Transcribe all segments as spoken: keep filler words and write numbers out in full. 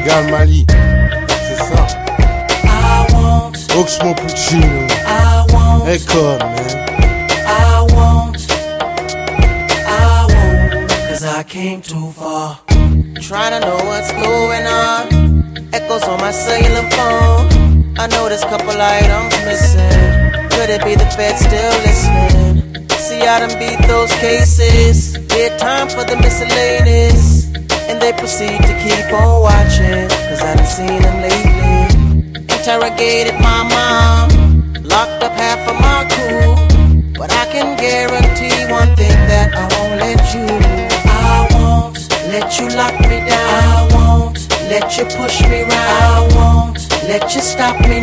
Sénégal, Mali, c'est ça. Oxmo Puccino, Econ, man. I won't, I won't, cause I came too far. Trying to know what's going on. Echoes on my cellular phone. I know there's a couple items missing. Could it be the feds still listening? See, I done beat those cases. Did time for the miscellaneous. And they proceed to keep on watching, cause I done seen them lately. Interrogated my mom, locked up half of my crew. But I can guarantee one thing, that I won't let you. I won't let you lock me down. I won't let you push me round. I won't let you stop me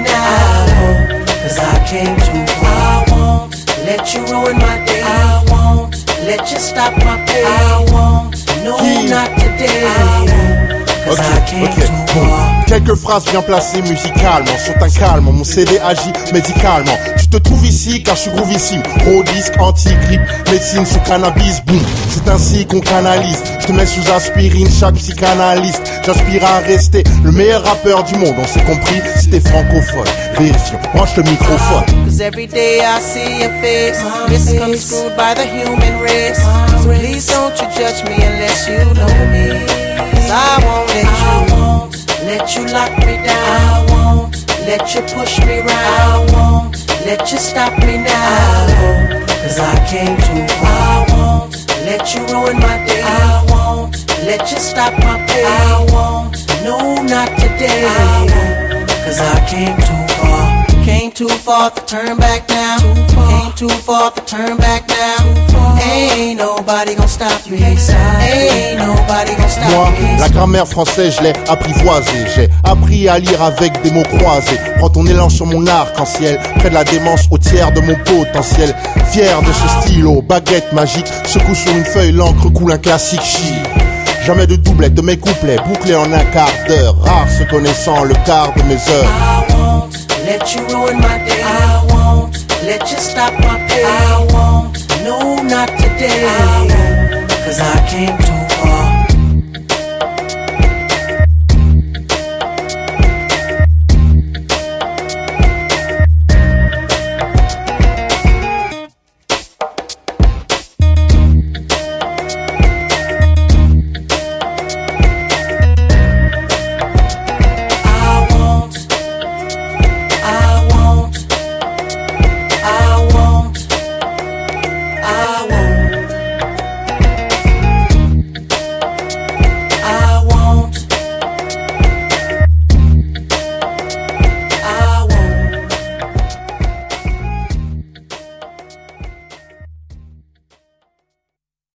now. Cause I came too far. I won't let you ruin my day. I won't let you stop my pain. I won't, no, yeah. Not today. I won't, cause okay, I came okay. too far. Quelques phrases bien placées musicalement sont un calme, mon C D agit médicalement. Tu te trouves ici car je suis groovissime. Gros disque, anti-grippe, médecine sous cannabis, boum. C'est ainsi qu'on canalise. Je te mets sous aspirine, chaque psychanalyste. J'aspire à rester le meilleur rappeur du monde. On s'est compris, si t'es francophone. Vérifions, branche le microphone. Cause every day I see your face, misconstrued by the human race. So please don't you judge me unless you know me. Cause I won't let you, I won't let you lock me down. I won't let you push me round. I won't let you stop me now. Cause I came too far. I won't let you ruin my day. I won't let you stop my pain. I won't, no, not today. I won't, cause I came too far. Came too far to turn back now. Came too far to turn back now. Ain't nobody gonna stop me. Ain't nobody gonna stop Moi, me. la grammaire française, je l'ai apprivoisée. J'ai appris à lire avec des mots croisés. Prends ton élan sur mon arc-en-ciel. Près de la démence au tiers de mon potentiel. Fier de ce stylo, baguette magique. Secoue sur une feuille, l'encre coule un classique chic. Jamais de doublette de mes couplets, bouclés en un quart d'heure. Rare se connaissant le quart de mes heures. I won't let you ruin my day. I won't let you stop my pain. I won't, no, not today.